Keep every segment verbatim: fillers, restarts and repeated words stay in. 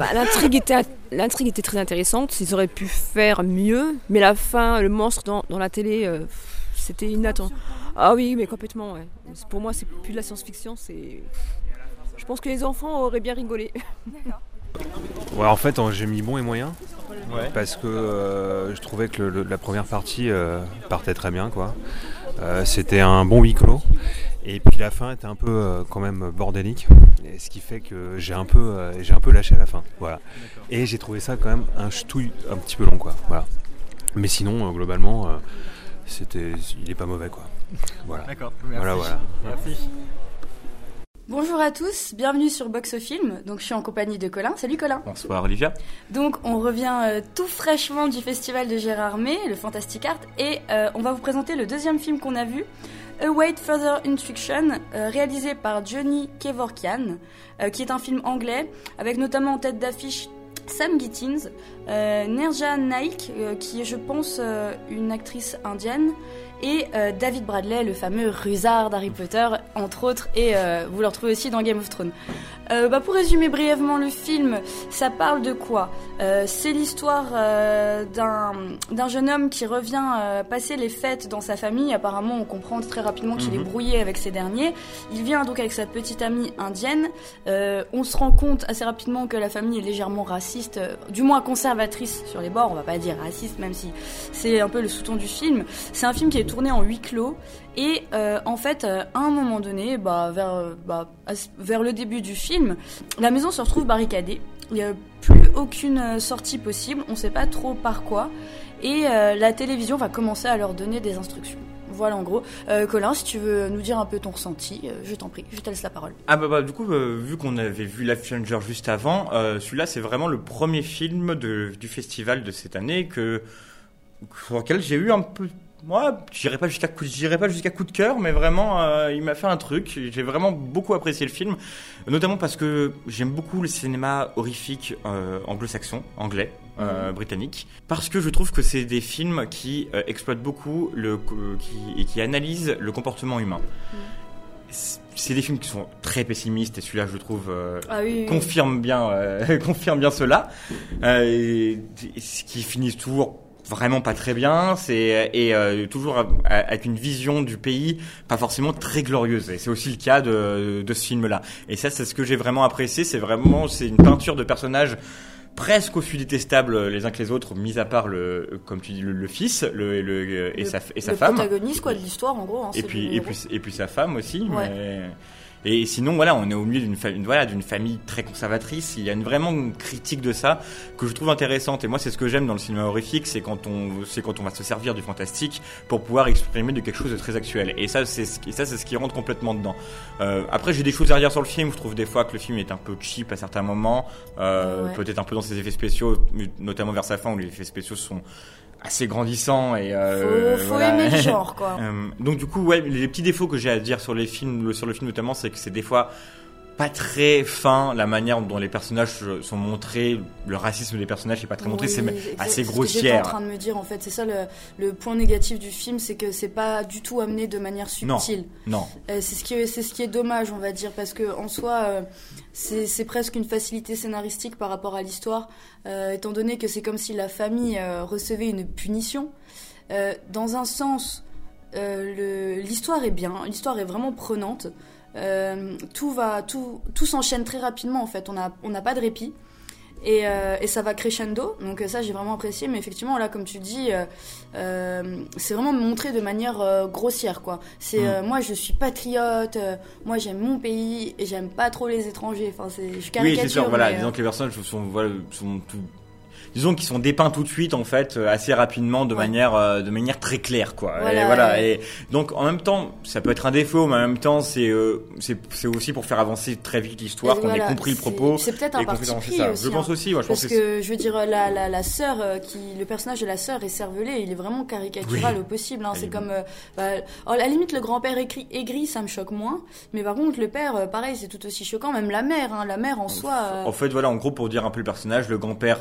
Bah, l'intrigue était, l'intrigue était très intéressante. Ils auraient pu faire mieux, mais la fin, le monstre dans, dans la télé, euh, c'était inattendu. Ah oui, mais complètement. Ouais. Pour moi, c'est plus de la science-fiction. C'est. Je pense que les enfants auraient bien rigolé. Ouais, en fait, j'ai mis bon et moyen. Ouais. Parce que euh, je trouvais que le, le, la première partie euh, partait très bien, quoi. Euh, c'était un bon huis clos. Et puis la fin était un peu euh, quand même bordélique, et ce qui fait que j'ai un peu, euh, j'ai un peu lâché à la fin, voilà. Et j'ai trouvé ça quand même un ch'touille un petit peu long, quoi. Voilà. Mais sinon, euh, globalement, euh, c'était, il est pas mauvais, quoi. Voilà. D'accord. Merci. Voilà, voilà. Merci. Bonjour à tous, bienvenue sur Box au Film. Donc je suis en compagnie de Colin. Salut Colin. Bonsoir Olivia. Donc on revient euh, tout fraîchement du festival de Gérard May, le Fantastic Art, et euh, on va vous présenter le deuxième film qu'on a vu, Await Further Instruction, euh, réalisé par Johnny Kevorkian, euh, qui est un film anglais avec notamment en tête d'affiche Sam Gittins, euh, Nerja Naik, euh, qui est je pense euh, une actrice indienne, et euh, David Bradley, le fameux rusard d'Harry Potter, entre autres, et euh, vous le retrouvez aussi dans Game of Thrones. Euh, bah pour résumer brièvement le film, ça parle de quoi ? euh, C'est l'histoire euh, d'un, d'un jeune homme qui revient euh, passer les fêtes dans sa famille. Apparemment, on comprend très rapidement qu'il mmh. est brouillé avec ces derniers. Il vient donc avec sa petite amie indienne. Euh, on se rend compte assez rapidement que la famille est légèrement raciste, euh, du moins conservatrice sur les bords. On va pas dire raciste, même si c'est un peu le sous-ton du film. C'est un film qui est tourné en huis clos. Et euh, en fait, euh, à un moment donné, bah, vers, bah, vers le début du film, la maison se retrouve barricadée. Il n'y a plus aucune sortie possible, on ne sait pas trop par quoi. Et euh, la télévision va commencer à leur donner des instructions. Voilà en gros. Euh, Colin, si tu veux nous dire un peu ton ressenti, euh, je t'en prie, je te laisse la parole. Ah bah, bah du coup, euh, vu qu'on avait vu Life Changer juste avant, euh, celui-là c'est vraiment le premier film de, du festival de cette année que, sur lequel j'ai eu un peu... Moi, j'irai pas jusqu'à coup, j'irai pas jusqu'à coup de cœur, mais vraiment, euh, il m'a fait un truc. J'ai vraiment beaucoup apprécié le film, notamment parce que j'aime beaucoup le cinéma horrifique euh, anglo-saxon, anglais, euh, mmh. britannique, parce que je trouve que c'est des films qui euh, exploitent beaucoup le, euh, qui, et qui analysent le comportement humain. Mmh. C'est des films qui sont très pessimistes, et celui-là, je trouve, euh, ah oui, oui, confirme oui. bien, euh, confirme bien cela, euh, et, et, qui finissent toujours vraiment pas très bien, c'est et euh, toujours avec une vision du pays pas forcément très glorieuse, et c'est aussi le cas de de ce film-là. Et ça, c'est ce que j'ai vraiment apprécié. C'est vraiment c'est une peinture de personnages presque aussi détestables les uns que les autres, mis à part le, comme tu dis, le, le fils, le, le et le, sa et sa le femme. Le protagoniste quoi de l'histoire en gros. Hein, et puis et puis et puis sa femme aussi. Ouais. Mais... Et sinon, voilà, on est au milieu d'une, fa- une, voilà, d'une famille très conservatrice. Il y a une, vraiment une critique de ça que je trouve intéressante. Et moi, c'est ce que j'aime dans le cinéma horrifique, c'est quand on, c'est quand on va se servir du fantastique pour pouvoir exprimer de quelque chose de très actuel. Et ça, c'est ce qui, ça, c'est ce qui rentre complètement dedans. Euh, après, j'ai des choses à redire sur le film. Je trouve des fois que le film est un peu cheap à certains moments, euh, ouais. peut-être un peu dans ses effets spéciaux, notamment vers sa fin où les effets spéciaux sont assez grandissant et euh, faut, faut voilà. aimer le genre quoi. euh, donc du coup ouais, les petits défauts que j'ai à dire sur les films, sur le film notamment, c'est que c'est des fois pas très fin la manière dont les personnages sont montrés, le racisme des personnages est pas très montré, oui, c'est assez grossière. J'étais en train de me dire en fait, c'est ça le, le point négatif du film, c'est que c'est pas du tout amené de manière subtile. Non. non. Euh, c'est ce qui est, c'est ce qui est dommage, on va dire, parce que en soi, euh, c'est, c'est presque une facilité scénaristique par rapport à l'histoire, euh, étant donné que c'est comme si la famille euh, recevait une punition. Euh, dans un sens, euh, le, l'histoire est bien, l'histoire est vraiment prenante. Euh, tout va, tout, tout s'enchaîne très rapidement en fait. On a, on n'a pas de répit et, euh, et ça va crescendo. Donc ça, j'ai vraiment apprécié. Mais effectivement, là, comme tu dis, euh, euh, c'est vraiment montré de manière euh, grossière, quoi. C'est mmh. euh, moi, je suis patriote. Euh, moi, j'aime mon pays et j'aime pas trop les étrangers. Enfin, c'est, je caricature. Oui, c'est sûr. Voilà, mais, disons euh... que les personnages sont, voilà, sont tout. Disons qu'ils sont dépeints tout de suite en fait assez rapidement de ouais. manière euh, de manière très claire quoi. Voilà, et voilà ouais. et donc en même temps ça peut être un défaut, mais en même temps c'est euh, c'est c'est aussi pour faire avancer très vite l'histoire, et qu'on voilà, ait compris le propos. C'est peut-être un parti pris ça. aussi. Je pense hein, aussi. Ouais, je parce pense que, que je veux dire la la la sœur euh, qui le personnage de la sœur est cervelé, il est vraiment caricatural oui. au possible. Hein, c'est comme euh, bah, à la limite le grand-père aigri, aigri ça me choque moins, mais par contre le père euh, pareil c'est tout aussi choquant. Même la mère, hein, la mère en soi. Euh... En fait voilà, en gros pour dire un peu le personnage, le grand-père c'est le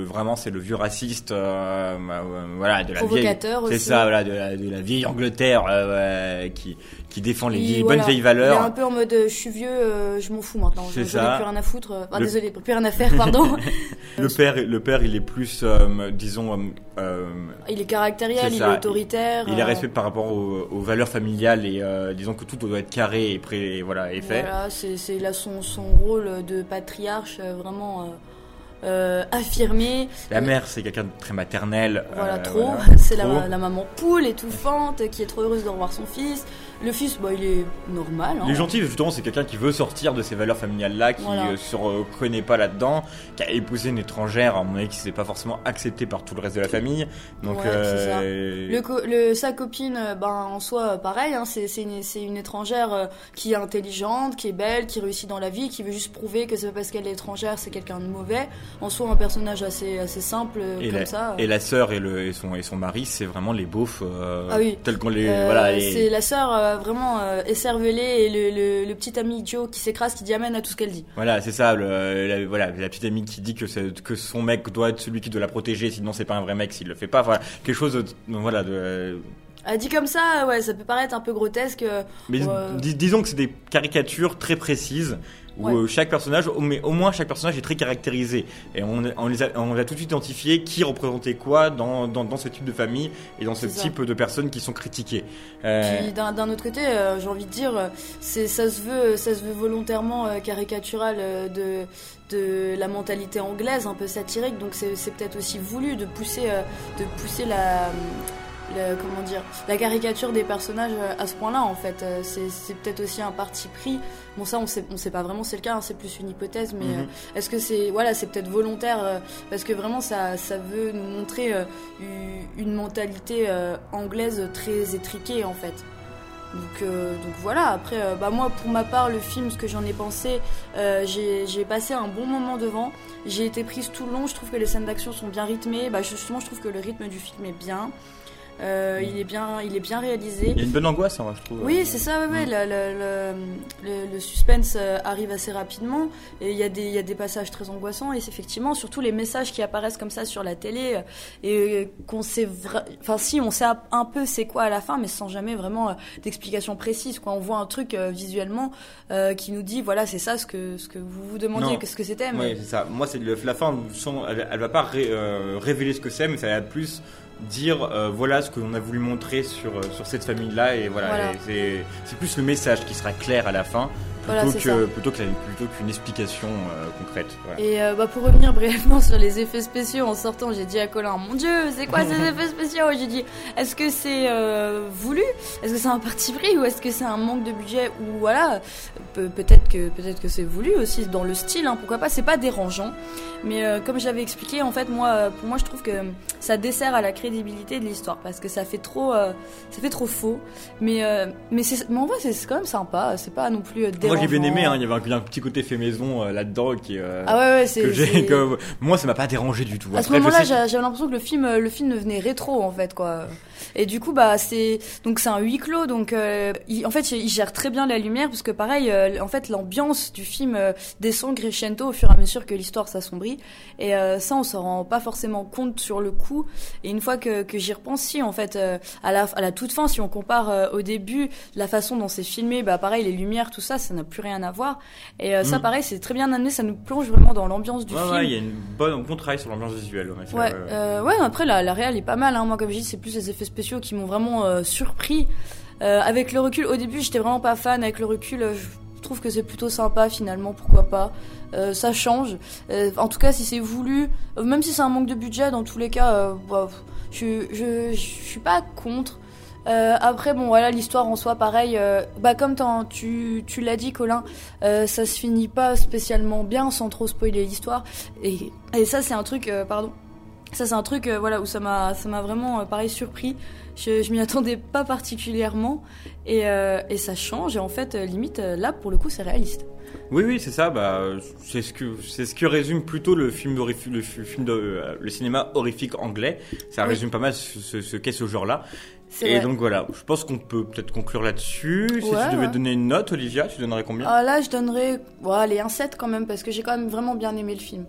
vraiment c'est le vieux raciste, euh, euh, voilà, de la provocateur vieille, aussi. c'est ça, voilà, de la, de la vieille Angleterre euh, ouais, qui qui défend les Il, vieilles, voilà, bonnes vieilles valeurs. Il est un peu en mode euh, je suis vieux, euh, je m'en fous maintenant. Je, C'est j'en ai ça. plus rien à foutre. Euh, enfin, Le- Désolé, plus rien à faire, pardon. Le père, le père, il est plus, euh, disons, euh, euh, Il est caractériel, C'est il ça. est autoritaire. il est euh, respecté par rapport aux, aux valeurs familiales et euh, disons que tout doit être carré et prêt, et voilà, et fait. Voilà, c'est, c'est là son, son rôle de patriarche euh, vraiment euh, euh, affirmé. La mère, c'est quelqu'un de très maternel. Voilà, euh, trop. voilà, c'est trop. La, la maman poule étouffante qui est trop heureuse de revoir son fils. Le fils, bah, il est normal. Hein. Il est gentil, justement, c'est quelqu'un qui veut sortir de ces valeurs familiales-là, qui Voilà. euh, se reconnaît pas là-dedans, qui a épousé une étrangère, à mon avis, qui s'est pas forcément accepté par tout le reste de la famille. Donc, Ouais, c'est ça. euh, Le, co- le, sa copine, euh, ben, en soi, euh, pareil, hein, c'est, c'est, une, c'est une étrangère euh, qui est intelligente, qui est belle, qui réussit dans la vie, qui veut juste prouver que c'est pas parce qu'elle est étrangère, c'est quelqu'un de mauvais. En soi, un personnage assez, assez simple, euh, et comme la, ça. et la sœur et, le, et, son, et son mari, c'est vraiment les beaufs, euh, Ah oui. tels qu'on les... Euh, voilà, les- C'est la sœur euh, vraiment euh, écervelée et le, le, le petit ami Joe qui s'écrase, qui dit amen à tout ce qu'elle dit. Voilà, c'est ça, le, la, voilà, la petite amie qui dit que, c'est, que son mec doit être celui qui doit la protéger, sinon c'est pas un vrai mec s'il le fait pas. Voilà, quelque chose de, voilà, de, Elle dit comme ça, ouais, ça peut paraître un peu grotesque. euh, mais Ouais. dis- disons que c'est des caricatures très précises où Ouais. euh, chaque personnage, au- mais au moins chaque personnage est très caractérisé et on, on les a, on a tout de suite identifié qui représentait quoi dans, dans, dans ce type de famille et dans ce C'est ça. type de personnes qui sont critiquées. Euh, Puis d'un, d'un autre côté, euh, j'ai envie de dire, euh, c'est, ça se veut, ça se veut volontairement euh, caricatural euh, de, de la mentalité anglaise, un peu satirique. Donc c'est, c'est peut-être aussi voulu de pousser, euh, de pousser la, la- comment dire, la caricature des personnages euh, à ce point-là. En fait, Euh, c'est, c'est peut-être aussi un parti pris. Bon, ça, on sait, on sait pas vraiment, c'est le cas. Hein, c'est plus une hypothèse, mais Mhm. euh, est-ce que c'est, voilà, c'est peut-être volontaire euh, parce que vraiment, ça, ça veut nous montrer euh, une une mentalité euh, anglaise très étriquée, en fait. Donc, euh, donc voilà, après, euh, bah moi pour ma part, le film, ce que j'en ai pensé, euh, j'ai, j'ai passé un bon moment devant, j'ai été prise tout le long, je trouve que les scènes d'action sont bien rythmées, bah justement je trouve que le rythme du film est bien, euh, il, est bien il est bien réalisé. Il y a une bonne angoisse, hein, je trouve. Oui, c'est ça, ouais, ouais, le, le, le, le suspense euh, arrive assez rapidement et il y, a des- il y a des passages très angoissants et c'est effectivement, surtout les messages qui apparaissent comme ça sur la télé euh, et euh, qu'on sait, vra- enfin si, on sait un peu c'est quoi à la fin mais sans jamais vraiment euh, d'explication précise, quoi. On voit un truc euh, visuellement euh, qui nous dit voilà c'est ça ce que, ce que vous vous demandiez, Non. qu'est-ce que c'était mais... Oui, c'est ça. Moi, c'est le- la fin, sans- elle, elle va pas ré- euh, révéler ce que c'est, mais ça va plus dire euh, voilà ce qu'on a voulu montrer sur, euh, sur cette famille-là, et voilà. Voilà. Et c'est, c'est plus le message qui sera clair à la fin, plutôt, Voilà, c'est que, ça. plutôt, que la- plutôt qu'une explication euh, concrète. Voilà. Et euh, bah, pour revenir brièvement sur les effets spéciaux, en sortant, j'ai dit à Colin, mon Dieu, c'est quoi ces effets spéciaux? J'ai dit, est-ce que c'est euh, voulu? Est-ce que c'est un parti pris ou est-ce que c'est un manque de budget? Ou voilà, Pe- peut-être que peut-être que c'est voulu aussi dans le style, hein, pourquoi pas? C'est pas dérangeant, mais euh, comme j'avais expliqué, en fait, moi, pour moi, je trouve que ça dessert à la crédibilité de l'histoire parce que ça fait trop, euh, ça fait trop faux. Mais euh, mais c'est, mais en vrai, c'est c'est quand même sympa. C'est pas non plus euh, dérangeant. Moi, j'ai bien aimé, hein, il y avait un, il y a un petit côté fait maison euh, là-dedans qui, euh, Ah ouais, ouais, c'est. que j'ai, c'est- que, moi, ça m'a pas dérangé du tout. À ce Après, je moment-là, sais j'a- j'avais l'impression que le film, euh, le film devenait rétro en fait, quoi. Et du coup, bah, c'est donc c'est un huis clos, donc euh, il- en fait, il gère très bien la lumière parce que pareil, euh, en fait, l'ambiance du film euh, descend crescendo au fur et à mesure que l'histoire s'assombrit. Et euh, ça, on s'en rend pas forcément compte sur le coup. Et une fois que, que j'y repense, si en fait, euh, à la à la toute fin, si on compare euh, au début, la façon dont c'est filmé, bah pareil, les lumières, tout ça, ça n'a plus rien à voir. Et euh, ça, Mm. pareil, c'est très bien amené, ça nous plonge vraiment dans l'ambiance du ouais, film. ouais, il y a une bonne, un bon travail sur l'ambiance visuelle. Ouais, c'est Ouais, vrai, ouais. euh, ouais, après la, la réal est pas mal, hein. Moi comme je dis c'est plus les effets spéciaux qui m'ont vraiment euh, surpris. Euh, avec le recul, au début j'étais vraiment pas fan, avec le recul euh, je trouve que c'est plutôt sympa finalement, pourquoi pas. Euh, ça change, euh, en tout cas si c'est voulu, euh, même si c'est un manque de budget, dans tous les cas, euh, bah, je, je, je suis pas contre. Euh, après bon voilà, l'histoire en soi pareil, euh, bah comme t'en- tu, tu l'as dit Colin, euh, ça se finit pas spécialement bien sans trop spoiler l'histoire et, et ça c'est un truc euh, pardon ça c'est un truc euh, voilà où ça m'a ça m'a vraiment euh, pareil surpris, je, je m'y attendais pas particulièrement et, euh, et ça change et en fait euh, limite euh, là pour le coup c'est réaliste. Oui, oui, c'est ça. Bah, c'est ce que c'est ce que résume plutôt le film d'horrifique, le fi- film de euh, le cinéma horrifique anglais. Ça Oui. résume pas mal ce, ce, ce qu'est ce genre-là. C'est Et vrai. donc voilà, je pense qu'on peut peut-être conclure là-dessus. Si Ouais, tu devais ouais. donner une note, Olivia, tu donnerais combien? Ah là je donnerais bon, allez un sept quand même parce que j'ai quand même vraiment bien aimé le film.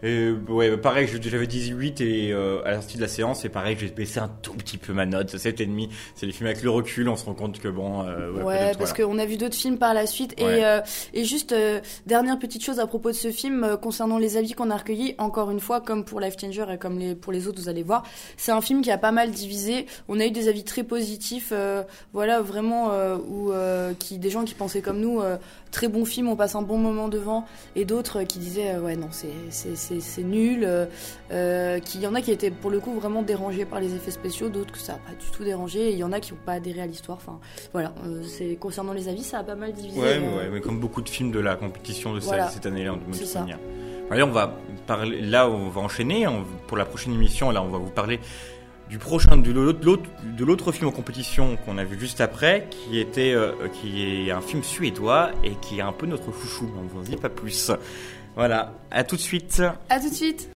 Et ouais, pareil, j'avais dix-huit et euh, à la sortie de la séance, c'est pareil, j'ai baissé un tout petit peu ma note, sept et demi. C'est les films avec le recul, on se rend compte que bon. Euh, ouais, ouais parce voilà. qu'on a vu d'autres films par la suite. Ouais. Et, euh, et juste, euh, dernière petite chose à propos de ce film, euh, concernant les avis qu'on a recueillis, encore une fois, comme pour Life Changer et comme les, pour les autres, vous allez voir, c'est un film qui a pas mal divisé. On a eu des avis très positifs, euh, voilà, vraiment, euh, où, euh, qui, des gens qui pensaient comme nous, euh, très bon film, on passe un bon moment devant, et d'autres qui disaient, euh, ouais, non, c'est, c'est, c'est, c'est nul. Euh, qu'il y en a qui étaient pour le coup vraiment dérangés par les effets spéciaux, d'autres que ça n'a pas du tout dérangé, et il y en a qui n'ont pas adhéré à l'histoire. Enfin, voilà, euh, c'est, concernant les avis, ça a pas mal divisé. Ouais, euh... mais, ouais, mais comme beaucoup de films de la compétition de voilà. cette année-là, de toute c'est manière. Allez, on va parler, là, on va enchaîner. On, pour la prochaine émission, là, on va vous parler du prochain, de l'autre, de l'autre film en compétition qu'on a vu juste après, qui était, euh, qui est un film suédois et qui est un peu notre chouchou. On vous en dit pas plus. Voilà, à tout de suite. À tout de suite.